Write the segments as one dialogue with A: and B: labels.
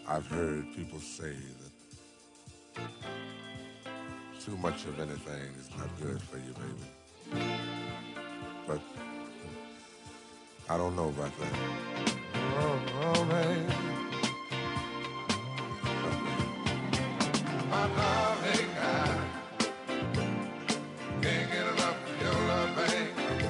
A: I've heard people say that too much of anything is not good for you, baby. But I don't know about that. Oh, man. My darling, I can't get enough of your love, baby.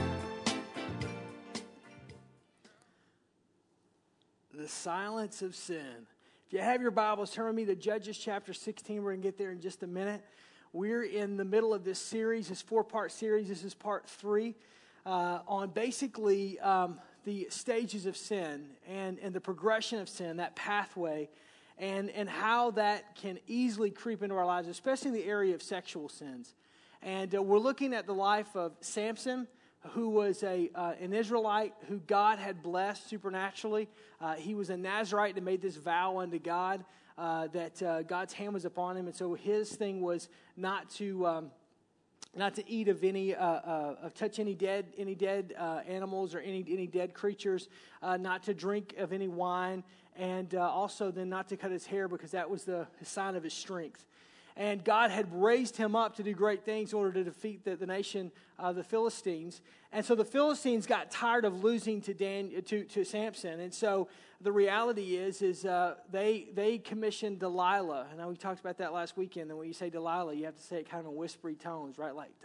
B: The silence of sin. If you have your Bibles, turn with me to Judges chapter 16. We're going to get there in just a minute. We're in the middle of this series, this 4-part series. This is part 3 on basically the stages of sin and the progression of sin, that pathway, and how that can easily creep into our lives, especially in the area of sexual sins. And we're looking at the life of Samson, who was an Israelite who God had blessed supernaturally. He was a Nazirite that made this vow unto God that God's hand was upon him, and so his thing was not to eat of any, touch any dead animals or any dead creatures, not to drink of any wine, and also then not to cut his hair because that was the sign of his strength. And God had raised him up to do great things in order to defeat the nation, the Philistines. And so the Philistines got tired of losing to Samson. And so the reality is they commissioned Delilah. And we talked about that last weekend. And when you say Delilah, you have to say it kind of in whispery tones, right? Like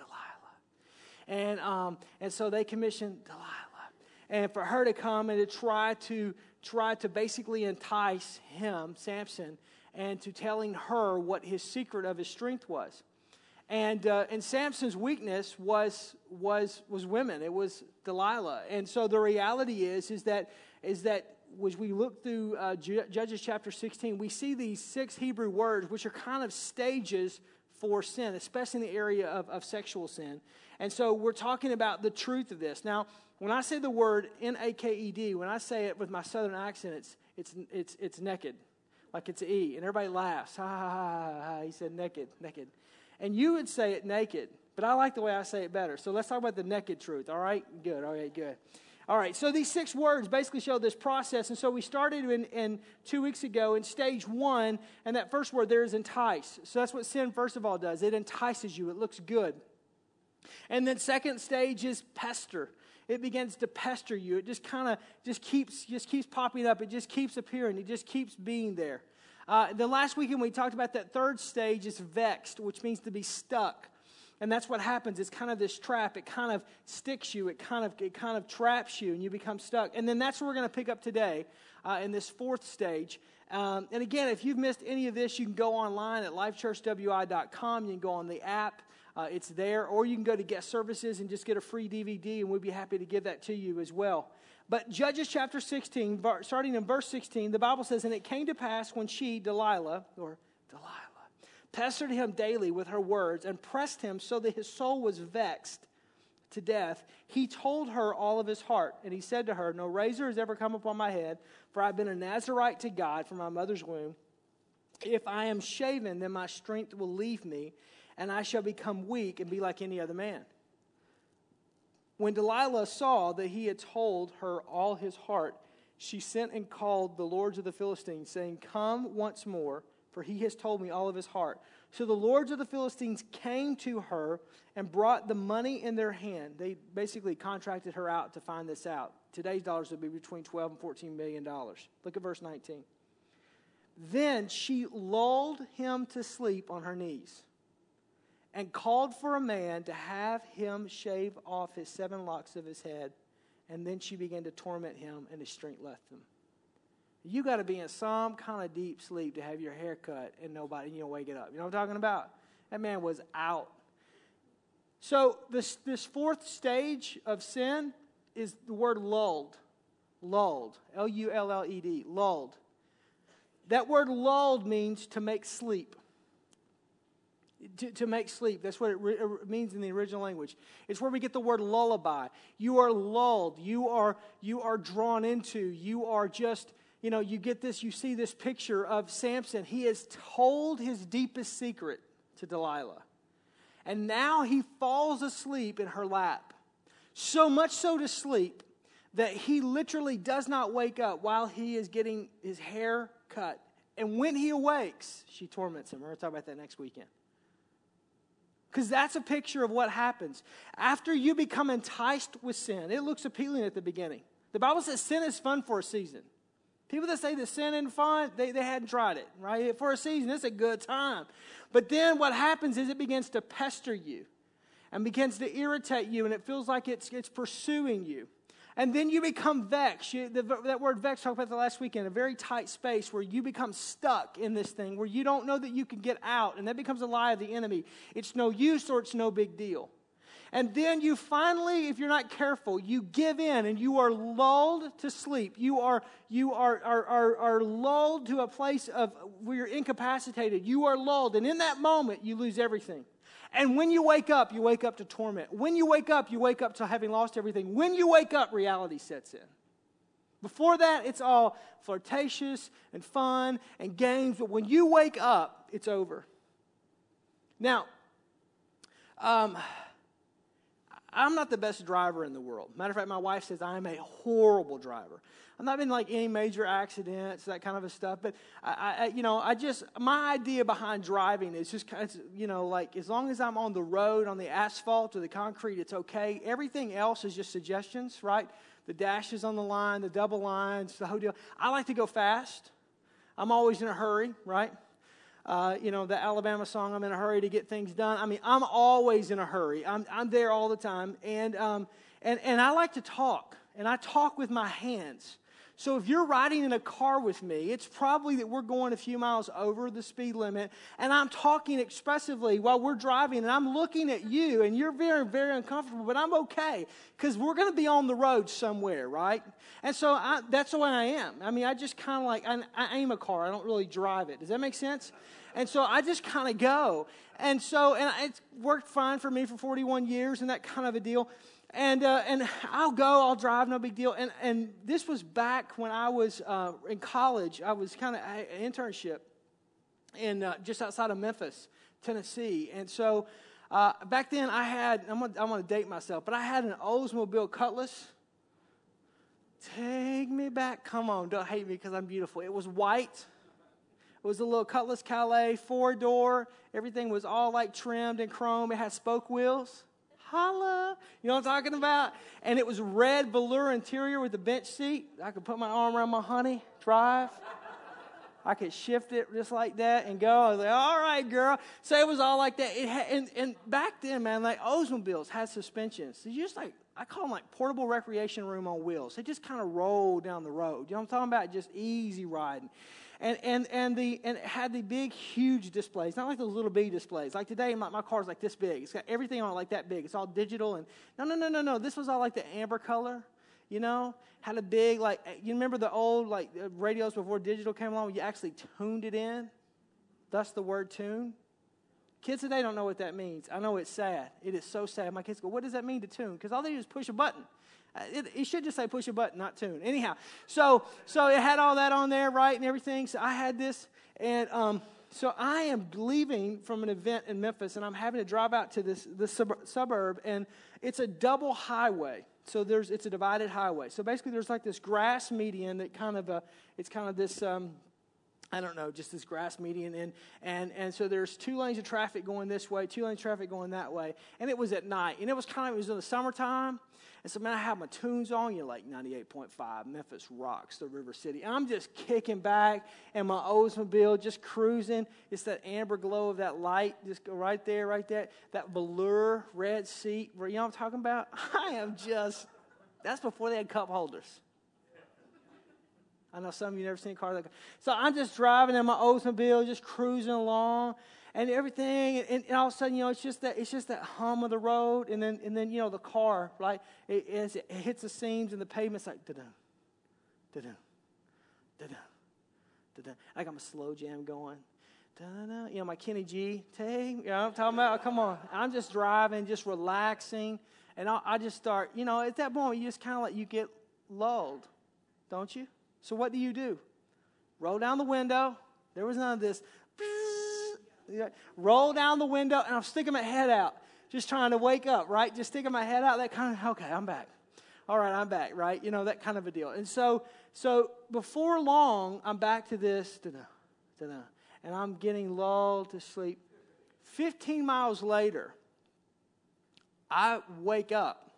B: Delilah. And so they commissioned Delilah, and for her to come and to try to basically entice him, Samson, and to telling her what his secret of his strength was. And Samson's weakness was women. It was Delilah. And so the reality is that as we look through Judges chapter 16, we see these 6 Hebrew words, which are kind of stages for sin, especially in the area of sexual sin. And so we're talking about the truth of this. Now, when I say the word naked, when I say it with my southern accent, it's naked. Like it's an E, and everybody laughs. Ha, ha, ha, ha. He said naked. And you would say it naked, but I like the way I say it better. So let's talk about the naked truth, all right? Good, all right, good. All right, so these 6 words basically show this process, and so we started in 2 weeks ago in stage 1, and that first word there is entice. So that's what sin, first of all, does. It entices you. It looks good. And then second stage is pester. It begins to pester you. It just keeps popping up. It just keeps appearing. It just keeps being there. The last weekend we talked about that third stage is vexed, which means to be stuck. And that's what happens. It's kind of this trap. It kind of sticks you. It kind of traps you, and you become stuck. And then that's what we're going to pick up today in this 4th stage. And again, if you've missed any of this, you can go online at lifechurchwi.com. You can go on the app. It's there, or you can go to Guest Services and just get a free DVD, and we'd be happy to give that to you as well. But Judges chapter 16, starting in verse 16, the Bible says, "And it came to pass when she, Delilah, pestered him daily with her words and pressed him so that his soul was vexed to death, he told her all of his heart. And he said to her, No razor has ever come upon my head, for I've been a Nazirite to God from my mother's womb. If I am shaven, then my strength will leave me, and I shall become weak and be like any other man. When Delilah saw that he had told her all his heart, she sent and called the lords of the Philistines, saying, Come once more, for he has told me all of his heart. So the lords of the Philistines came to her and brought the money in their hand." They basically contracted her out to find this out. Today's dollars would be between $12 and $14 million. Look at verse 19. "Then she lulled him to sleep on her knees and called for a man to have him shave off his 7 locks of his head. And then she began to torment him, and his strength left him." You got to be in some kind of deep sleep to have your hair cut and nobody, wake it up. You know what I'm talking about? That man was out. So this 4th stage of sin is the word lulled. Lulled. Lulled. Lulled. That word lulled means to make sleep. To make sleep. That's what it means in the original language. It's where we get the word lullaby. You are lulled. You are drawn into. You are just, you get this, you see this picture of Samson. He has told his deepest secret to Delilah. And now he falls asleep in her lap. So much so to sleep that he literally does not wake up while he is getting his hair cut And when he awakes, she torments him. We're going to talk about that next weekend. Because that's a picture of what happens. After you become enticed with sin, it looks appealing at the beginning. The Bible says sin is fun for a season. People that say that sin isn't fun, they hadn't tried it, right? For a season, it's a good time. But then what happens is it begins to pester you and begins to irritate you, and it feels like it's pursuing you. And then you become vexed. That word vexed, talked about the last weekend, a very tight space where you become stuck in this thing, where you don't know that you can get out, and that becomes a lie of the enemy. It's no use or it's no big deal. And then you finally, if you're not careful, you give in and you are lulled to sleep. You are lulled to a place of where you're incapacitated. You are lulled, and in that moment, you lose everything. And when you wake up to torment. When you wake up to having lost everything. When you wake up, reality sets in. Before that, it's all flirtatious and fun and games. But when you wake up, it's over. Now, I'm not the best driver in the world. Matter of fact, my wife says I am a horrible driver. I've not been like any major accidents, that kind of a stuff. But my idea behind driving is just, like as long as I'm on the road, on the asphalt or the concrete, it's okay. Everything else is just suggestions, right? The dashes on the line, the double lines, the whole deal. I like to go fast. I'm always in a hurry, right? The Alabama song, I'm in a hurry to get things done. I mean, I'm always in a hurry. I'm there all the time. And I like to talk. And I talk with my hands. So if you're riding in a car with me, it's probably that we're going a few miles over the speed limit. And I'm talking expressively while we're driving. And I'm looking at you. And you're very, very uncomfortable. But I'm okay. Because we're going to be on the road somewhere, right? And so that's the way I am. I mean, I just kind of like, I aim a car. I don't really drive it. Does that make sense? And so I just kind of go. And it's worked fine for me for 41 years and that kind of a deal. And I'll go, I'll drive, no big deal. And this was back when I was in college. I was kind of an internship in just outside of Memphis, Tennessee. And so back then I had, I'm going to date myself, but I had an Oldsmobile Cutlass. Take me back. Come on, don't hate me because I'm beautiful. It was white. It was a little Cutlass Calais, 4-door. Everything was all like trimmed in chrome. It had spoke wheels. Holla. You know what I'm talking about? And it was red velour interior with a bench seat. I could put my arm around my honey, drive. I could shift it just like that and go. I was like, all right, girl. So it was all like that. And back then, man, like Oldsmobiles had suspensions. You just like, I call them like portable recreation room on wheels. They just kind of roll down the road. You know what I'm talking about? Just easy riding. And it had the big, huge displays, not like those little bitty displays. Like today, my car's like this big. It's got everything on it like that big. It's all digital. And no. This was all like the amber color, you know. Had a big, like, you remember the old, like, radios before digital came along? You actually tuned it in. Thus the word tune. Kids today don't know what that means. I know it's sad. It is so sad. My kids go, what does that mean to tune? Because all they do is push a button. It should just say push a button, not tune. Anyhow, so it had all that on there, right, and everything. So I had this, and so I am leaving from an event in Memphis, and I'm having to drive out to this suburb, and it's a double highway. So it's a divided highway. So basically, there's like this grass median that it's kind of this. Just this grass median, and so there's 2 lanes of traffic going this way, 2 lanes of traffic going that way, and it was at night, and it was in the summertime, and so man, I had my tunes on, like 98.5, Memphis rocks, the River City, and I'm just kicking back, and my Oldsmobile just cruising. It's that amber glow of that light, just go right there, that velour red seat, you know what I'm talking about? That's before they had cup holders. I know some of you never seen a car like that. So I'm just driving in my Oldsmobile, just cruising along, and everything, and all of a sudden, it's just that hum of the road, and then the car, right? As it hits the seams and the pavement's like da-dum, da-dum, da-dum, da-dum. I got my slow jam going. Da-da. My Kenny G. Take, you know what I'm talking about? Come on. I'm just driving, just relaxing, and I just start, at that moment, you just kind of like, you get lulled, don't you? So what do? Roll down the window. There was none of this. Roll down the window, and I'm sticking my head out, just trying to wake up, right? Just sticking my head out, that kind of, okay, I'm back. All right, I'm back, right? That kind of a deal. And so before long, I'm back to this. da-da, and I'm getting lulled to sleep. 15 miles later, I wake up,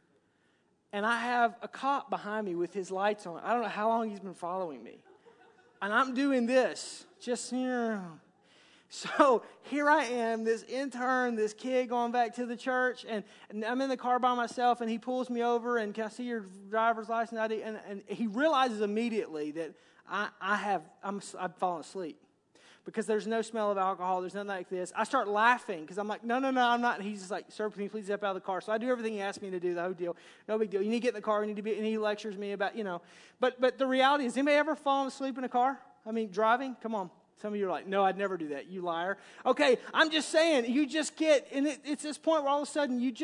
B: and I have a cop behind me with his lights on. I don't know how long he's been following me. And I'm doing this, just here. So here I am, this intern, this kid going back to the church, and I'm in the car by myself, and he pulls me over, and can I see your driver's license ID? And he realizes immediately that I've fallen asleep because there's no smell of alcohol, there's nothing like this. I start laughing because I'm like, no, I'm not. And he's just like, sir, can you please step out of the car? So I do everything he asked me to do, the whole deal. No big deal. You need to get in the car, and he lectures me about, But the reality is, anybody ever fallen asleep in a car? I mean, driving? Come on. Some of you are like, no, I'd never do that, you liar. Okay, I'm just saying, you just get, and it's this point where all of a sudden you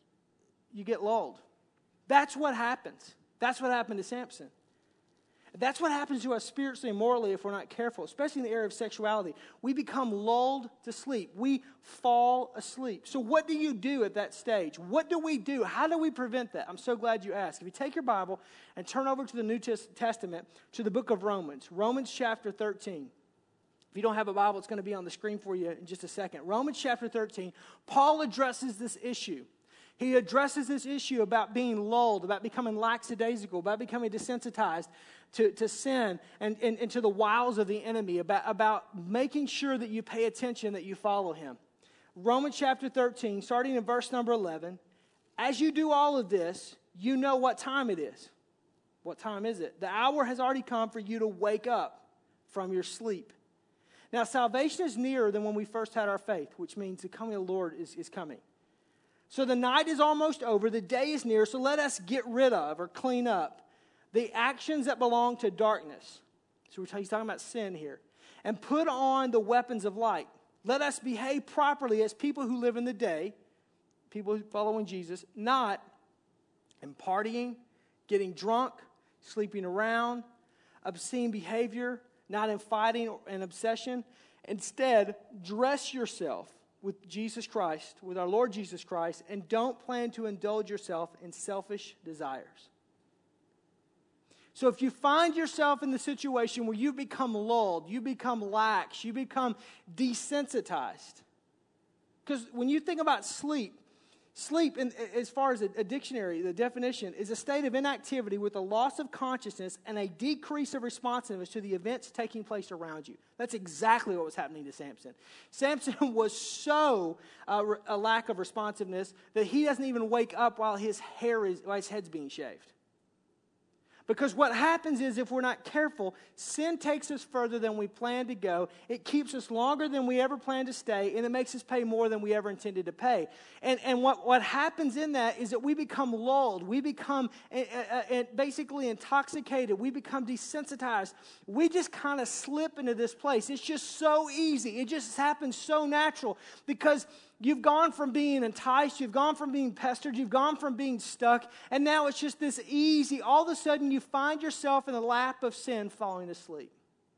B: get lulled. That's what happens. That's what happened to Samson. That's what happens to us spiritually and morally if we're not careful, especially in the area of sexuality. We become lulled to sleep. We fall asleep. So what do you do at that stage? What do we do? How do we prevent that? I'm so glad you asked. If you take your Bible and turn over to the New Testament, to the book of Romans, Romans chapter 13. If you don't have a Bible, it's going to be on the screen for you in just a second. Romans chapter 13, Paul addresses this issue. He addresses this issue about being lulled, about becoming lackadaisical, about becoming desensitized to sin and to the wiles of the enemy, about making sure that you pay attention, that you follow him. Romans chapter 13, starting in verse number 11, as you do all of this, you know what time it is. What time is it? The hour has already come for you to wake up from your sleep. Now, salvation is nearer than when we first had our faith, which means the coming of the Lord is coming. So the night is almost over, the day is near, so let us get rid of or clean up the actions that belong to darkness. So he's talking about sin here. And put on the weapons of light. Let us behave properly as people who live in the day, people following Jesus, not in partying, getting drunk, sleeping around, obscene behavior, not in fighting and obsession. Instead, dress yourself with Jesus Christ, with our Lord Jesus Christ, and don't plan to indulge yourself in selfish desires. So if you find yourself in the situation where you become lulled, you become lax, you become desensitized. Because when you think about sleep, as far as a dictionary, the definition, is a state of inactivity with a loss of consciousness and a decrease of responsiveness to the events taking place around you. That's exactly what was happening to Samson. Samson was so a lack of responsiveness that he doesn't even wake up while his head's being shaved. Because what happens is, if we're not careful, sin takes us further than we planned to go. It keeps us longer than we ever planned to stay, and it makes us pay more than we ever intended to pay. And what happens in that is that we become lulled. We become basically intoxicated. We become desensitized. We just kind of slip into this place. It's just so easy. It just happens so natural because you've gone from being enticed, you've gone from being pestered, you've gone from being stuck, and now it's just this easy. All of a sudden, you find yourself in the lap of sin falling asleep.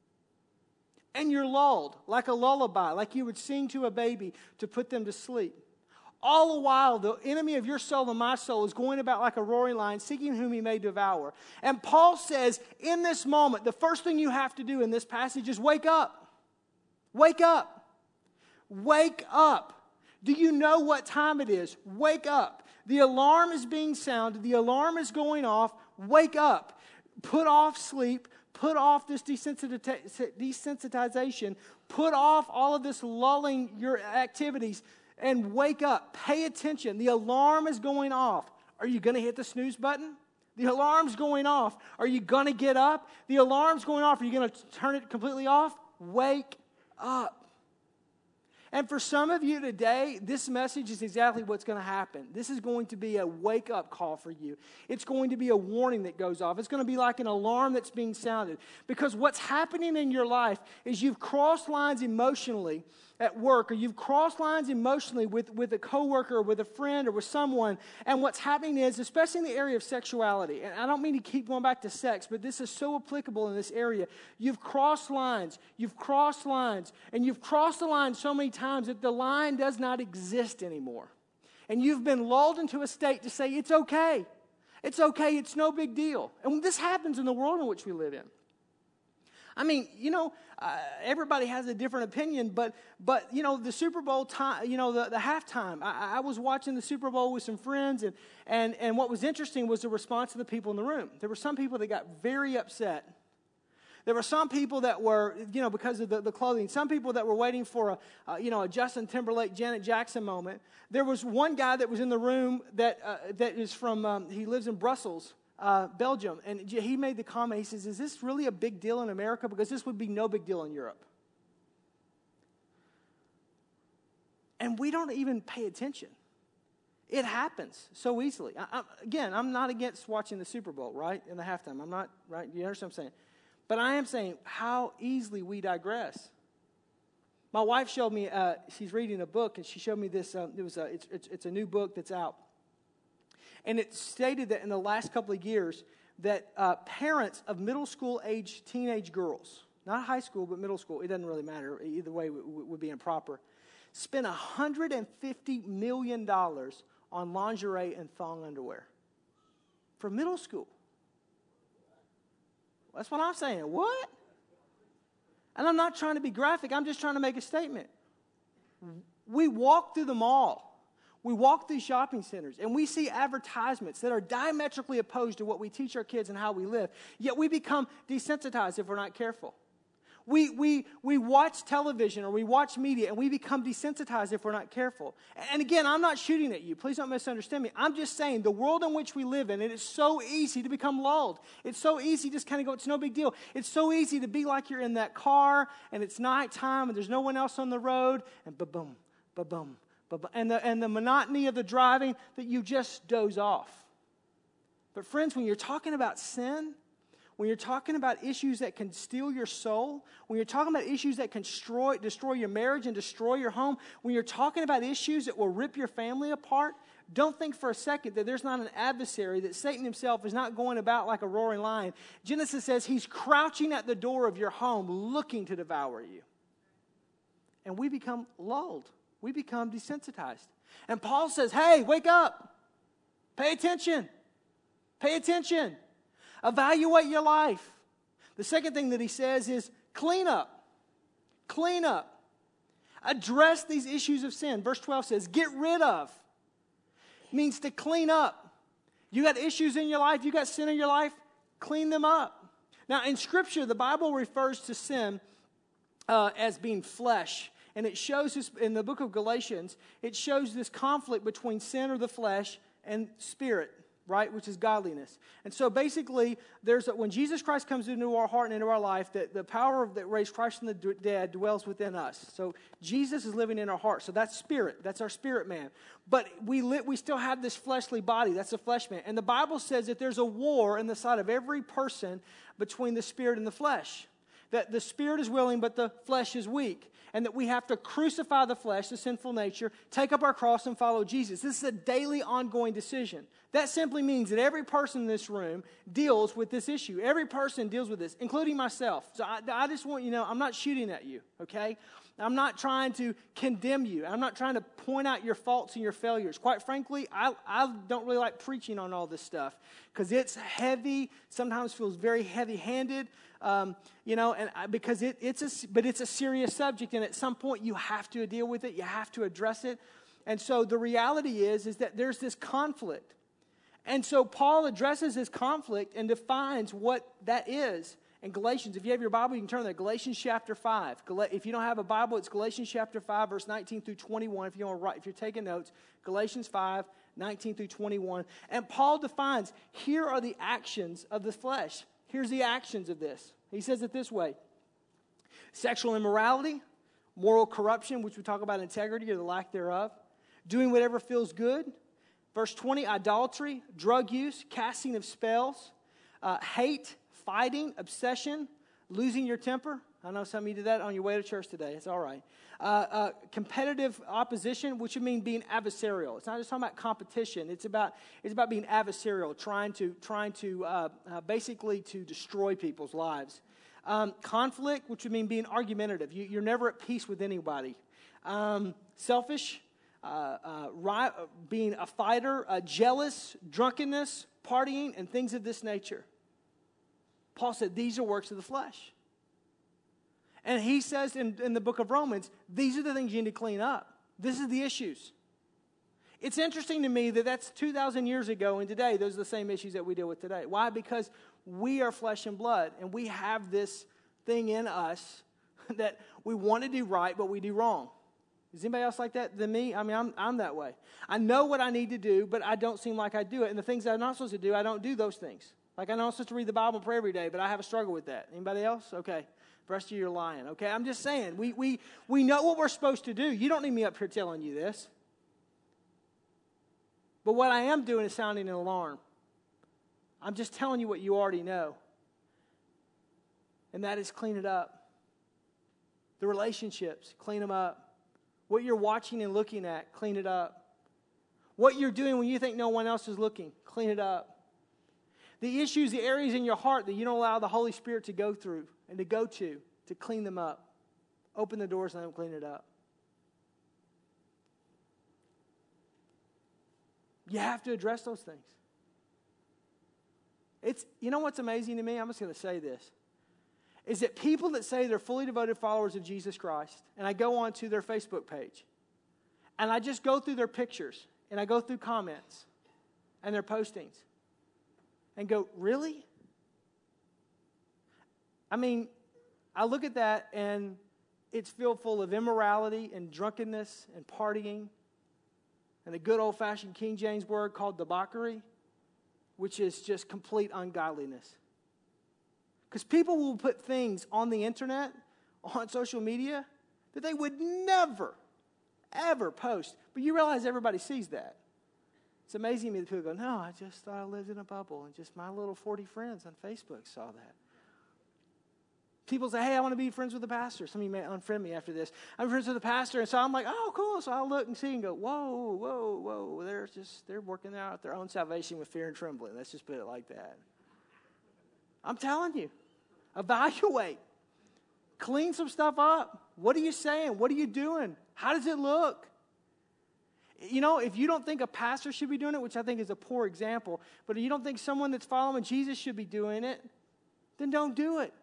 B: And you're lulled, like a lullaby, like you would sing to a baby to put them to sleep. All the while, the enemy of your soul and my soul is going about like a roaring lion, seeking whom he may devour. And Paul says, in this moment, the first thing you have to do in this passage is wake up. Wake up. Wake up. Do you know what time it is? Wake up. The alarm is being sounded. The alarm is going off. Wake up. Put off sleep. Put off this desensitization. Put off all of this lulling your activities and wake up. Pay attention. The alarm is going off. Are you going to hit the snooze button? The alarm's going off. Are you going to get up? The alarm's going off. Are you going to turn it completely off? Wake up. And for some of you today, this message is exactly what's going to happen. This is going to be a wake-up call for you. It's going to be a warning that goes off. It's going to be like an alarm that's being sounded. Because what's happening in your life is you've crossed lines emotionally at work, or you've crossed lines emotionally with a coworker or with a friend or with someone. And what's happening is, especially in the area of sexuality, and I don't mean to keep going back to sex, but this is so applicable in this area. You've crossed lines, and you've crossed the line so many times that the line does not exist anymore. And you've been lulled into a state to say, it's okay. It's okay, it's no big deal. And this happens in the world in which we live in. I mean, everybody has a different opinion, but the Super Bowl time, the halftime. I was watching the Super Bowl with some friends, and what was interesting was the response of the people in the room. There were some people that got very upset. There were some people that were, because of the clothing. Some people that were waiting for a Justin Timberlake, Janet Jackson moment. There was one guy that was in the room that is from. He lives in Brussels, Belgium, and he made the comment. He says, "Is this really a big deal in America? Because this would be no big deal in Europe." And we don't even pay attention. It happens so easily. I'm not against watching the Super Bowl, right, in the halftime. I'm not, right? You understand what I'm saying? But I am saying how easily we digress. My wife showed me, she's reading a book, and she showed me this. It's a new book that's out. And it stated that in the last couple of years that parents of middle school age teenage girls, not high school, but middle school, it doesn't really matter. Either way would be improper, spent $150 million on lingerie and thong underwear for middle school. That's what I'm saying. What? And I'm not trying to be graphic. I'm just trying to make a statement. We walk through the mall. We walk through shopping centers, and we see advertisements that are diametrically opposed to what we teach our kids and how we live. Yet we become desensitized if we're not careful. We watch television or we watch media, and we become desensitized if we're not careful. And again, I'm not shooting at you. Please don't misunderstand me. I'm just saying the world in which we live in, it is so easy to become lulled. It's so easy to just kind of go, it's no big deal. It's so easy to be like you're in that car, and it's nighttime, and there's no one else on the road, and ba-boom, ba-boom, ba-boom. And the monotony of the driving that you just doze off. But friends, when you're talking about sin, when you're talking about issues that can steal your soul, when you're talking about issues that can destroy your marriage and destroy your home, when you're talking about issues that will rip your family apart, don't think for a second that there's not an adversary, that Satan himself is not going about like a roaring lion. Genesis says he's crouching at the door of your home looking to devour you. And we become lulled. We become desensitized. And Paul says, hey, wake up. Pay attention. Pay attention. Evaluate your life. The second thing that he says is clean up. Clean up. Address these issues of sin. Verse 12 says, get rid of. Means to clean up. You got issues in your life, you got sin in your life, clean them up. Now, in Scripture, the Bible refers to sin as being flesh. And it shows this in the book of Galatians, it shows this conflict between sin or the flesh and spirit, right, which is godliness. And so basically, when Jesus Christ comes into our heart and into our life, the power that raised Christ from the dead dwells within us. So Jesus is living in our heart. So that's spirit. That's our spirit man. But we still have this fleshly body. That's the flesh man. And the Bible says that there's a war in the side of every person between the spirit and the flesh. That the spirit is willing, but the flesh is weak. And that we have to crucify the flesh, the sinful nature, take up our cross and follow Jesus. This is a daily ongoing decision. That simply means that every person in this room deals with this issue. Every person deals with this, including myself. So I just want you to know, I'm not shooting at you, okay? I'm not trying to condemn you. I'm not trying to point out your faults and your failures. Quite frankly, I don't really like preaching on all this stuff because it's heavy, sometimes feels very heavy-handed. Because it's a serious subject, and at some point you have to deal with it, you have to address it. And so the reality is that there's this conflict. And so Paul addresses this conflict and defines what that is. In Galatians, if you have your Bible, you can turn there. Galatians chapter 5. If you don't have a Bible, it's Galatians chapter 5, verse 19 through 21. If you're taking notes, Galatians 5, 19 through 21. And Paul defines, here are the actions of the flesh. Here's the actions of this. He says it this way. Sexual immorality, moral corruption, which we talk about integrity or the lack thereof, doing whatever feels good. Verse 20, idolatry, drug use, casting of spells, hate, fighting, obsession, losing your temper. I know some of you did that on your way to church today. It's all right. Competitive opposition, which would mean being adversarial. It's not just talking about competition. It's about being adversarial, trying to basically to destroy people's lives. Conflict, which would mean being argumentative. You're never at peace with anybody. Selfish, being a fighter, jealous, drunkenness, partying, and things of this nature. Paul said these are works of the flesh. And he says in the book of Romans, these are the things you need to clean up. This is the issues. It's interesting to me that that's 2,000 years ago, and today those are the same issues that we deal with today. Why? Because we are flesh and blood, and we have this thing in us that we want to do right, but we do wrong. Is anybody else like that than me? I mean, I'm that way. I know what I need to do, but I don't seem like I do it. And the things that I'm not supposed to do, I don't do those things. Like I know I'm supposed to read the Bible and pray every day, but I have a struggle with that. Anybody else? Okay. The rest of you are lying. Okay, I'm just saying. We know what we're supposed to do. You don't need me up here telling you this. But what I am doing is sounding an alarm. I'm just telling you what you already know. And that is clean it up. The relationships, clean them up. What you're watching and looking at, clean it up. What you're doing when you think no one else is looking, clean it up. The issues, the areas in your heart that you don't allow the Holy Spirit to go through and to go to clean them up. Open the doors and let them clean it up. You have to address those things. You know what's amazing to me? I'm just going to say this. Is that people that say they're fully devoted followers of Jesus Christ, and I go onto their Facebook page, and I just go through their pictures, and I go through comments, and their postings, and go, really? I mean, I look at that, and it's filled full of immorality and drunkenness and partying, and the good old-fashioned King James word called debauchery, which is just complete ungodliness. Because people will put things on the internet, on social media, that they would never, ever post. But you realize everybody sees that. It's amazing to me that people go, no, I just thought I lived in a bubble, and just my little 40 friends on Facebook saw that. People say, hey, I want to be friends with the pastor. Some of you may unfriend me after this. I'm friends with the pastor, and so I'm like, oh, cool. So I'll look and see and go, whoa. They're working out their own salvation with fear and trembling. Let's just put it like that. I'm telling you, evaluate. Clean some stuff up. What are you saying? What are you doing? How does it look? You know, if you don't think a pastor should be doing it, which I think is a poor example, but if you don't think someone that's following Jesus should be doing it, then don't do it.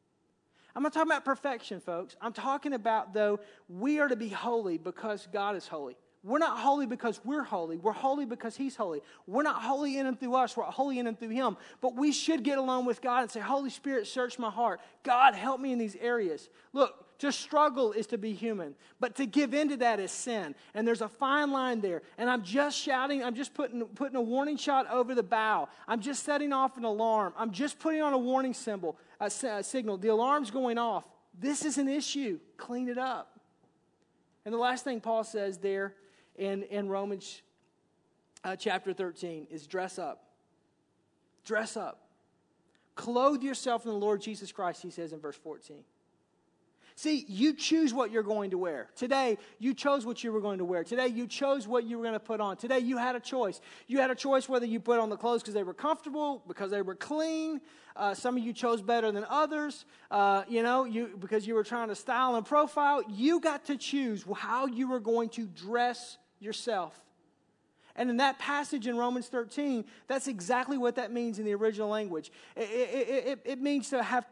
B: I'm not talking about perfection, folks. I'm talking about, though, we are to be holy because God is holy. We're not holy because we're holy. We're holy because He's holy. We're not holy in and through us. We're holy in and through Him. But we should get along with God and say, Holy Spirit, search my heart. God, help me in these areas. Look, to struggle is to be human. But to give into that is sin. And there's a fine line there. And I'm just shouting. I'm just putting a warning shot over the bow. I'm just setting off an alarm. I'm just putting on a warning signal. The alarm's going off. This is an issue. Clean it up. And the last thing Paul says there in Romans chapter 13 is dress up. Dress up. Clothe yourself in the Lord Jesus Christ, he says in verse 14. See, you choose what you're going to wear. Today, you chose what you were going to wear. Today, you chose what you were going to put on. Today, you had a choice. You had a choice whether you put on the clothes because they were comfortable, because they were clean. Some of you chose better than others, because you were trying to style and profile. You got to choose how you were going to dress yourself. And in that passage in Romans 13, that's exactly what that means in the original language. It means to have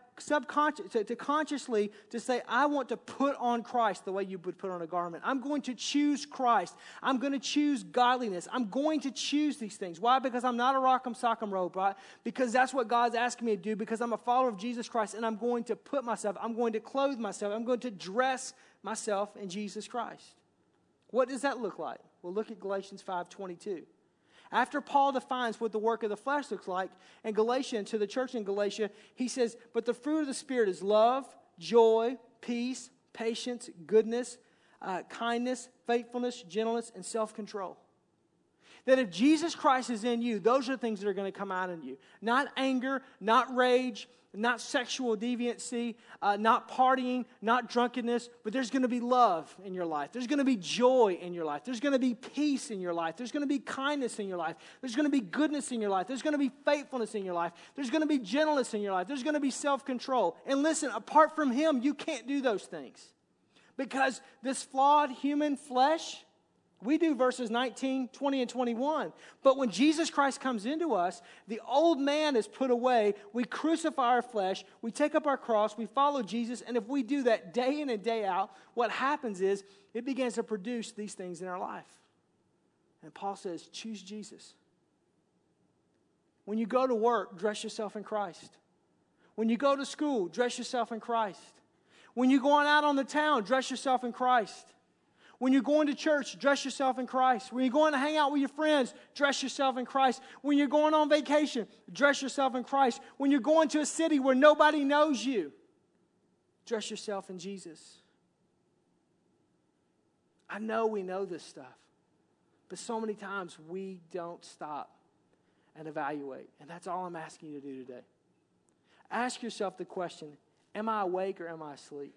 B: consciously to say, I want to put on Christ the way you would put on a garment. I'm going to choose Christ. I'm going to choose godliness. I'm going to choose these things. Why? Because I'm not a rock'em sock'em robot. Because that's what God's asking me to do. Because I'm a follower of Jesus Christ, and I'm going to put myself, I'm going to clothe myself, I'm going to dress myself in Jesus Christ. What does that look like? Well, look at Galatians 5:22. After Paul defines what the work of the flesh looks like in Galatia, to the church in Galatia, he says, but the fruit of the Spirit is love, joy, peace, patience, goodness, kindness, faithfulness, gentleness, and self-control. That if Jesus Christ is in you, those are the things that are going to come out in you. Not anger, not rage, not sexual deviancy, not partying, not drunkenness, but there's going to be love in your life. There's going to be joy in your life. There's going to be peace in your life. There's going to be kindness in your life. There's going to be goodness in your life. There's going to be faithfulness in your life. There's going to be gentleness in your life. There's going to be self-control. And listen, apart from Him, you can't do those things. Because this flawed human flesh We do verses 19, 20, and 21. But when Jesus Christ comes into us, the old man is put away. We crucify our flesh. We take up our cross. We follow Jesus. And if we do that day in and day out, what happens is it begins to produce these things in our life. And Paul says, choose Jesus. When you go to work, dress yourself in Christ. When you go to school, dress yourself in Christ. When you're going out on the town, dress yourself in Christ. When you're going to church, dress yourself in Christ. When you're going to hang out with your friends, dress yourself in Christ. When you're going on vacation, dress yourself in Christ. When you're going to a city where nobody knows you, dress yourself in Jesus. I know we know this stuff, but so many times we don't stop and evaluate. And that's all I'm asking you to do today. Ask yourself the question, am I awake or am I asleep?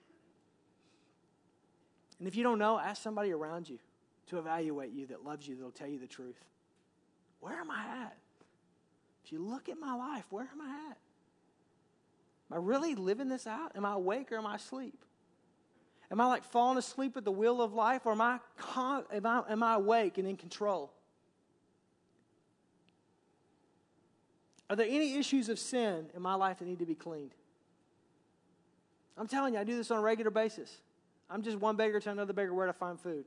B: And if you don't know, ask somebody around you to evaluate you that loves you, that'll tell you the truth. Where am I at? If you look at my life, where am I at? Am I really living this out? Am I awake or am I asleep? Am I like falling asleep at the wheel of life, or am I awake and in control? Are there any issues of sin in my life that need to be cleaned? I'm telling you, I do this on a regular basis. I'm just one beggar to another beggar where to find food.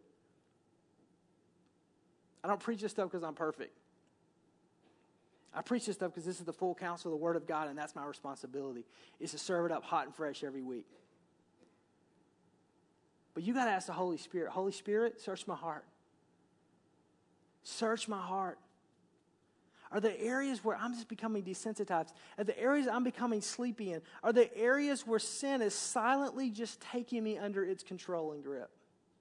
B: I don't preach this stuff because I'm perfect. I preach this stuff because this is the full counsel of the Word of God, and that's my responsibility, is to serve it up hot and fresh every week. But you got to ask the Holy Spirit, Holy Spirit, search my heart. Search my heart. Are there areas where I'm just becoming desensitized? Are there areas I'm becoming sleepy in? Are there areas where sin is silently just taking me under its control and grip?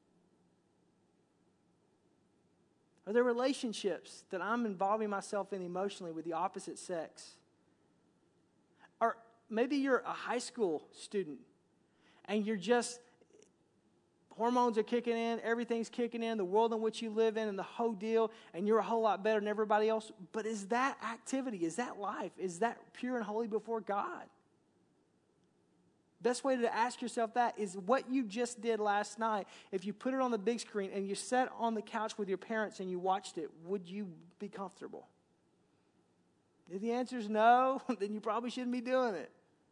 B: Are there relationships that I'm involving myself in emotionally with the opposite sex? Or maybe you're a high school student and you're just, hormones are kicking in, everything's kicking in, the world in which you live in and the whole deal, and you're a whole lot better than everybody else. But is that activity, is that life, is that pure and holy before God? Best way to ask yourself that is what you just did last night. If you put it on the big screen and you sat on the couch with your parents and you watched it, would you be comfortable? If the answer is no, then you probably shouldn't be doing it.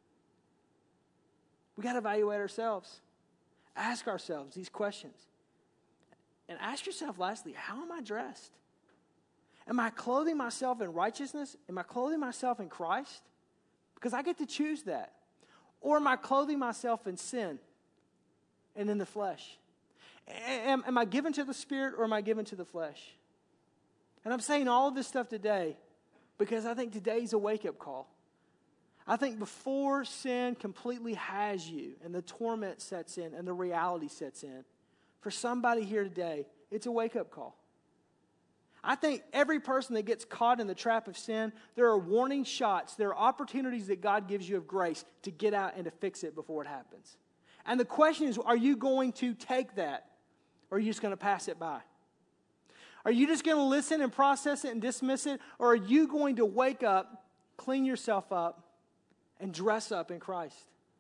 B: We got to evaluate ourselves. Ask ourselves these questions. And ask yourself, lastly, how am I dressed? Am I clothing myself in righteousness? Am I clothing myself in Christ? Because I get to choose that. Or am I clothing myself in sin and in the flesh? Am I given to the Spirit or am I given to the flesh? And I'm saying all of this stuff today because I think today's a wake-up call. I think before sin completely has you and the torment sets in and the reality sets in, for somebody here today, it's a wake-up call. I think every person that gets caught in the trap of sin, there are warning shots, there are opportunities that God gives you of grace to get out and to fix it before it happens. And the question is, are you going to take that or are you just going to pass it by? Are you just going to listen and process it and dismiss it, or are you going to wake up, clean yourself up, and dress up in Christ?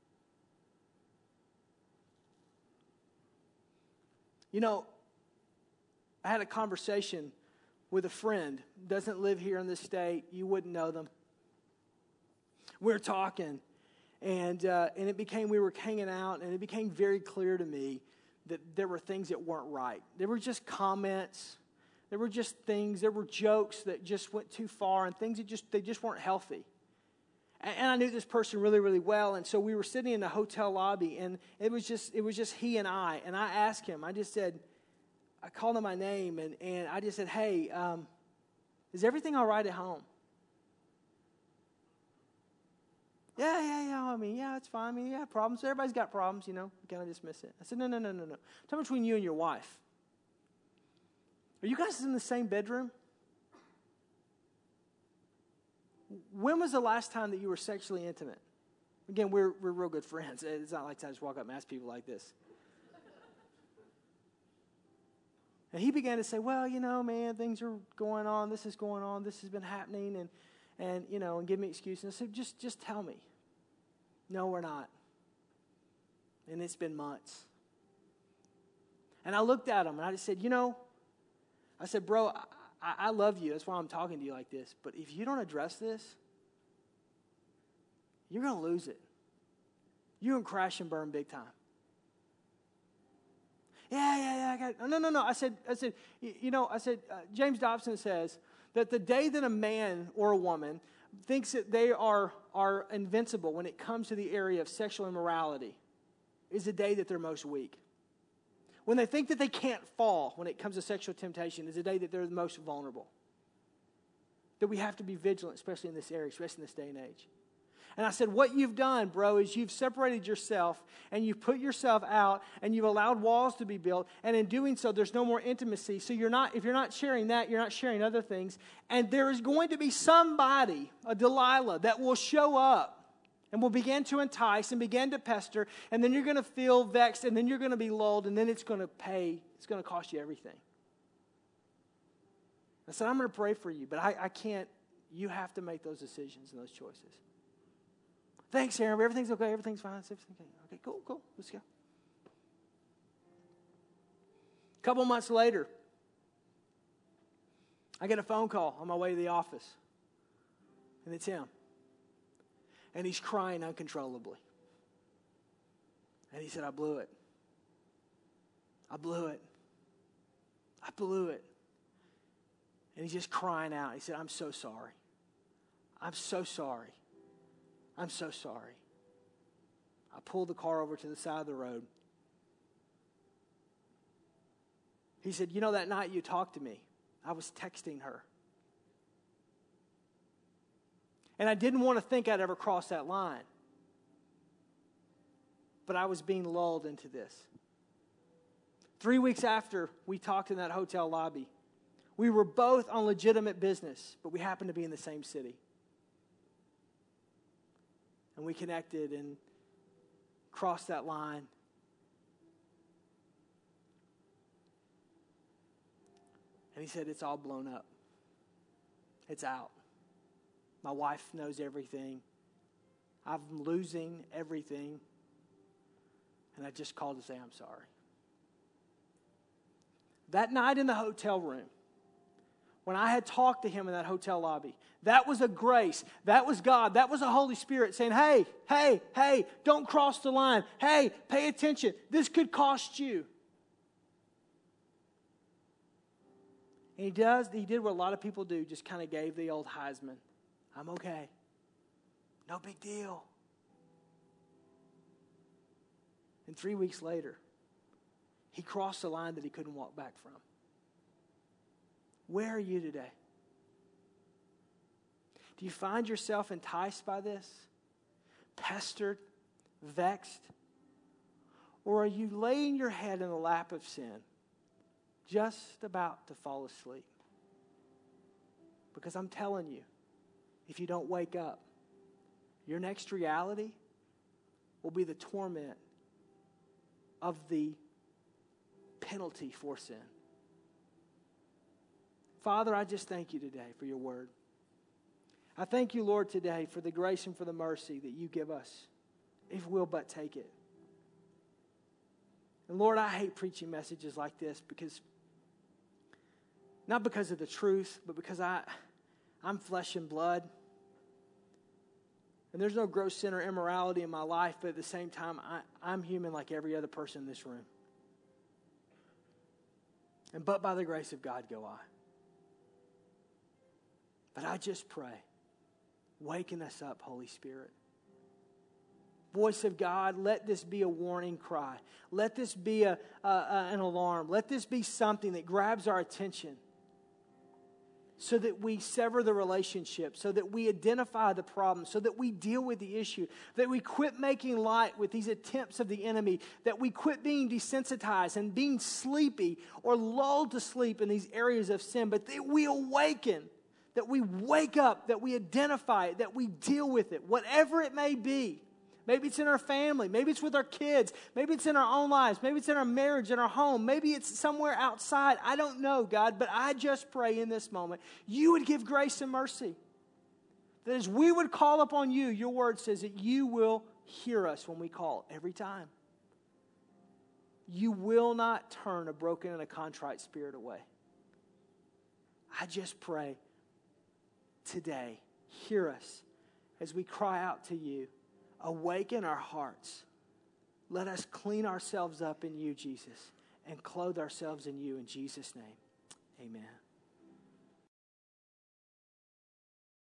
B: You know, I had a conversation with a friend, doesn't live here in this state. You wouldn't know them. We were talking, and we were hanging out, and it became very clear to me that there were things that weren't right. There were just comments. There were just things. There were jokes that just went too far, and things that they just weren't healthy. And I knew this person really, really well, and so we were sitting in the hotel lobby, and it was just he and I asked him, I called him my name, and I just said, hey, is everything all right at home? Yeah, I mean, yeah, it's fine. I mean, yeah, problems. Everybody's got problems, you know. You kind of dismiss it. I said, no. Tell me between you and your wife. Are you guys in the same bedroom? When was the last time that you were sexually intimate? Again, we're real good friends. It's not like I just walk up and ask people like this. And he began to say, well, you know, man, things are going on. This is going on. This has been happening. And you know, and give me excuses. And I said, just tell me. No, we're not. And it's been months. And I looked at him and I just said, you know, I said, bro, I love you. That's why I'm talking to you like this. But if you don't address this, you're going to lose it. You're going to crash and burn big time. Yeah, I got it. No. I said, James Dobson says that the day that a man or a woman thinks that they are invincible when it comes to the area of sexual immorality is the day that they're most weak. When they think that they can't fall when it comes to sexual temptation is the day that they're the most vulnerable. That we have to be vigilant, especially in this area, especially in this day and age. And I said, what you've done, bro, is you've separated yourself and you've put yourself out and you've allowed walls to be built. And in doing so, there's no more intimacy. So if you're not sharing that, you're not sharing other things. And there is going to be somebody, a Delilah, that will show up and will begin to entice and begin to pester. And then you're going to feel vexed and then you're going to be lulled and then it's going to pay. It's going to cost you everything. I said, I'm going to pray for you, but I can't. You have to make those decisions and those choices. Thanks, Aaron. Everything's okay. Everything's fine. Okay, cool. Let's go. A couple months later, I get a phone call on my way to the office. And it's him. And he's crying uncontrollably. And he said, I blew it. And he's just crying out. He said, I'm so sorry. I pulled the car over to the side of the road. He said, that night you talked to me, I was texting her. And I didn't want to think I'd ever cross that line. But I was being lulled into this. 3 weeks after we talked in that hotel lobby, we were both on legitimate business, but we happened to be in the same city. And we connected and crossed that line. And he said, it's all blown up. It's out. My wife knows everything. I'm losing everything. And I just called to say I'm sorry. That night in the hotel room, when I had talked to him in that hotel lobby, that was a grace. That was God. That was the Holy Spirit saying, hey, don't cross the line. Hey, pay attention. This could cost you. And he did what a lot of people do, just kind of gave the old Heisman. I'm okay. No big deal. And 3 weeks later, he crossed the line that he couldn't walk back from. Where are you today? Do you find yourself enticed by this? Pestered? Vexed? Or are you laying your head in the lap of sin, just about to fall asleep? Because I'm telling you, if you don't wake up, your next reality will be the torment of the penalty for sin. Father, I just thank you today for your word. I thank you, Lord, today for the grace and for the mercy that you give us, if we'll but take it. And Lord, I hate preaching messages like this not because of the truth, but because I'm flesh and blood. And there's no gross sin or immorality in my life, but at the same time, I'm human like every other person in this room. And but by the grace of God go I. But I just pray, waken us up, Holy Spirit. Voice of God, let this be a warning cry. Let this be an alarm. Let this be something that grabs our attention so that we sever the relationship, so that we identify the problem, so that we deal with the issue, that we quit making light with these attempts of the enemy, that we quit being desensitized and being sleepy or lulled to sleep in these areas of sin, but that we awaken, that we wake up, that we identify it, that we deal with it, whatever it may be. Maybe it's in our family. Maybe it's with our kids. Maybe it's in our own lives. Maybe it's in our marriage, in our home. Maybe it's somewhere outside. I don't know, God, but I just pray in this moment you would give grace and mercy. That as we would call upon you, your word says that you will hear us when we call every time. You will not turn a broken and a contrite spirit away. I just pray today, hear us as we cry out to you. Awaken our hearts. Let us clean ourselves up in you, Jesus, and clothe ourselves in you in Jesus' name. Amen.